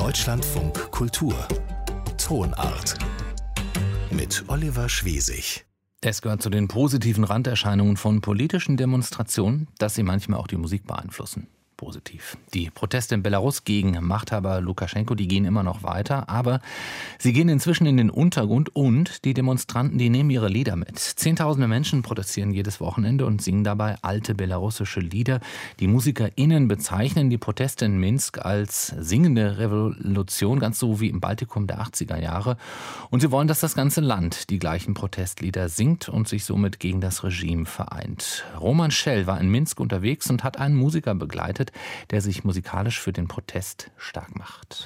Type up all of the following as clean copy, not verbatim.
Deutschlandfunk Kultur Tonart mit Oliver Schwesig. Es gehört zu den positiven Randerscheinungen von politischen Demonstrationen, dass sie manchmal auch die Musik beeinflussen. Positiv. Die Proteste in Belarus gegen Machthaber Lukaschenko, die gehen immer noch weiter, aber sie gehen inzwischen in den Untergrund und die Demonstranten, die nehmen ihre Lieder mit. Zehntausende Menschen protestieren jedes Wochenende und singen dabei alte belarussische Lieder. Die MusikerInnen bezeichnen die Proteste in Minsk als singende Revolution, ganz so wie im Baltikum der 80er Jahre. Und sie wollen, dass das ganze Land die gleichen Protestlieder singt und sich somit gegen das Regime vereint. Roman Schell war in Minsk unterwegs und hat einen Musiker begleitet, der sich musikalisch für den Protest stark macht.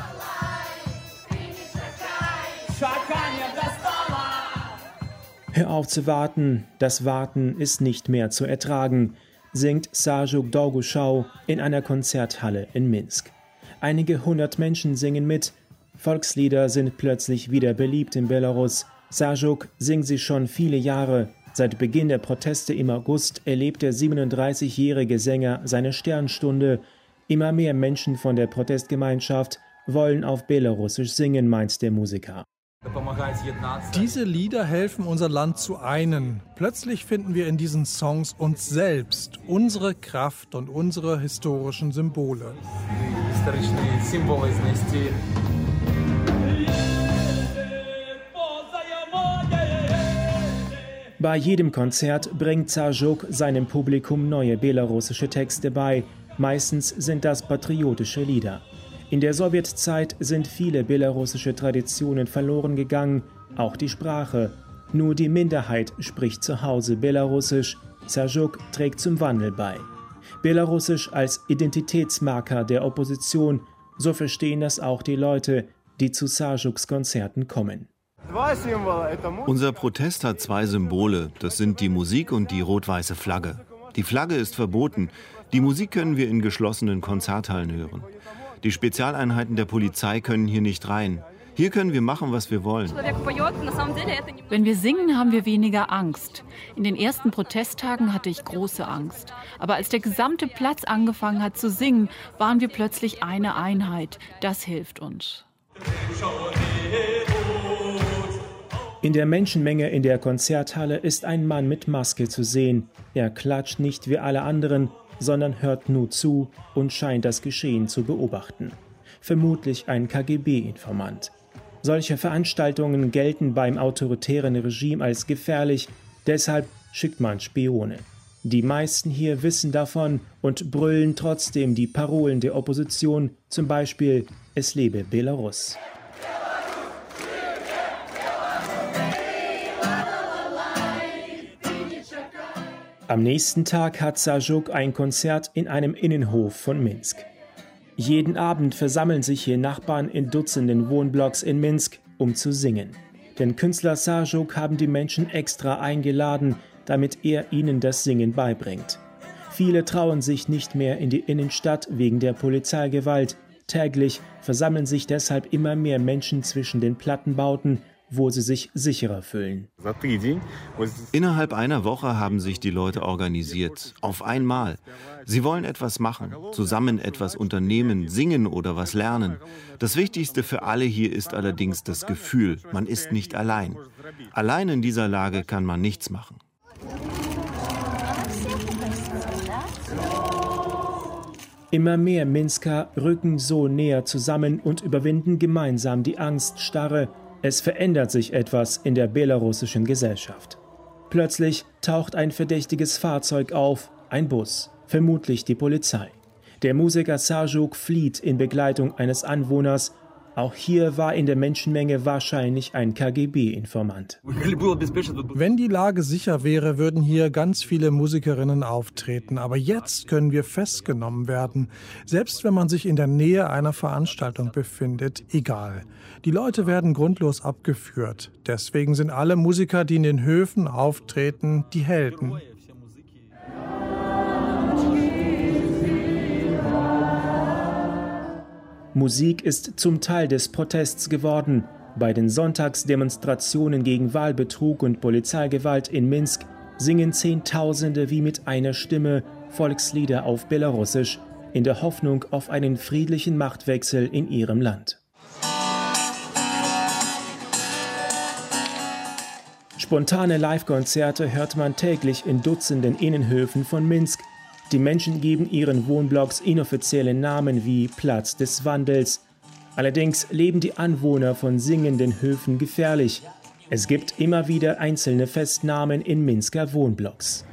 Hör auf zu warten, das Warten ist nicht mehr zu ertragen, singt Sarjuk Dorguschau in einer Konzerthalle in Minsk. Einige hundert Menschen singen mit. Volkslieder sind plötzlich wieder beliebt in Belarus. Sarjuk singt sie schon viele Jahre. Seit Beginn der Proteste im August erlebt der 37-jährige Sänger seine Sternstunde. Immer mehr Menschen von der Protestgemeinschaft wollen auf Belarusisch singen, meint der Musiker. Diese Lieder helfen, unser Land zu einen. Plötzlich finden wir in diesen Songs uns selbst, unsere Kraft und unsere historischen Symbole. Bei jedem Konzert bringt Sarjuk seinem Publikum neue belarussische Texte bei. Meistens sind das patriotische Lieder. In der Sowjetzeit sind viele belarussische Traditionen verloren gegangen, auch die Sprache. Nur die Minderheit spricht zu Hause Belarussisch. Sarjuk trägt zum Wandel bei. Belarussisch als Identitätsmarker der Opposition, so verstehen das auch die Leute, die zu Sarjuks Konzerten kommen. Unser Protest hat zwei Symbole, das sind die Musik und die rot-weiße Flagge. Die Flagge ist verboten, die Musik können wir in geschlossenen Konzerthallen hören. Die Spezialeinheiten der Polizei können hier nicht rein. Hier können wir machen, was wir wollen. Wenn wir singen, haben wir weniger Angst. In den ersten Protesttagen hatte ich große Angst. Aber als der gesamte Platz angefangen hat zu singen, waren wir plötzlich eine Einheit. Das hilft uns. In der Menschenmenge in der Konzerthalle ist ein Mann mit Maske zu sehen. Er klatscht nicht wie alle anderen, sondern hört nur zu und scheint das Geschehen zu beobachten. Vermutlich ein KGB-Informant. Solche Veranstaltungen gelten beim autoritären Regime als gefährlich, deshalb schickt man Spione. Die meisten hier wissen davon und brüllen trotzdem die Parolen der Opposition, zum Beispiel „Es lebe Belarus“. Am nächsten Tag hat Sarjuk ein Konzert in einem Innenhof von Minsk. Jeden Abend versammeln sich hier Nachbarn in Dutzenden Wohnblocks in Minsk, um zu singen. Den Künstler Sarjuk haben die Menschen extra eingeladen, damit er ihnen das Singen beibringt. Viele trauen sich nicht mehr in die Innenstadt wegen der Polizeigewalt. Täglich versammeln sich deshalb immer mehr Menschen zwischen den Plattenbauten, wo sie sich sicherer fühlen. Innerhalb einer Woche haben sich die Leute organisiert. Auf einmal. Sie wollen etwas machen, zusammen etwas unternehmen, singen oder was lernen. Das Wichtigste für alle hier ist allerdings das Gefühl, man ist nicht allein. Allein in dieser Lage kann man nichts machen. Immer mehr Minsker rücken so näher zusammen und überwinden gemeinsam die Angststarre. Es verändert sich etwas in der belarussischen Gesellschaft. Plötzlich taucht ein verdächtiges Fahrzeug auf, ein Bus, vermutlich die Polizei. Der Musiker Sarjuk flieht in Begleitung eines Anwohners. Auch hier war in der Menschenmenge wahrscheinlich ein KGB-Informant. Wenn die Lage sicher wäre, würden hier ganz viele Musikerinnen auftreten. Aber jetzt können wir festgenommen werden. Selbst wenn man sich in der Nähe einer Veranstaltung befindet, egal. Die Leute werden grundlos abgeführt. Deswegen sind alle Musiker, die in den Höfen auftreten, die Helden. Musik ist zum Teil des Protests geworden. Bei den Sonntagsdemonstrationen gegen Wahlbetrug und Polizeigewalt in Minsk singen Zehntausende wie mit einer Stimme Volkslieder auf Belarussisch. in der Hoffnung auf einen friedlichen Machtwechsel in ihrem Land. Spontane Live-Konzerte hört man täglich in Dutzenden Innenhöfen von Minsk. Die Menschen geben ihren Wohnblocks inoffizielle Namen wie Platz des Wandels. Allerdings leben die Anwohner von singenden Höfen gefährlich. Es gibt immer wieder einzelne Festnahmen in Minsker Wohnblocks.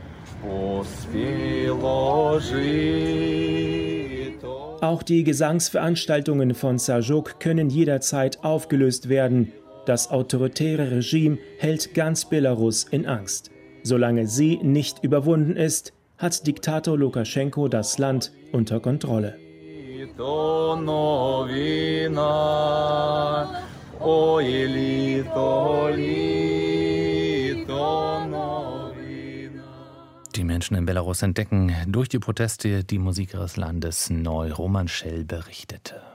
Auch die Gesangsveranstaltungen von Sajuk können jederzeit aufgelöst werden. Das autoritäre Regime hält ganz Belarus in Angst. Solange sie nicht überwunden ist, hat Diktator Lukaschenko das Land unter Kontrolle. Die Menschen in Belarus entdecken durch die Proteste die Musik ihres Landes neu. Roman Schell berichtete.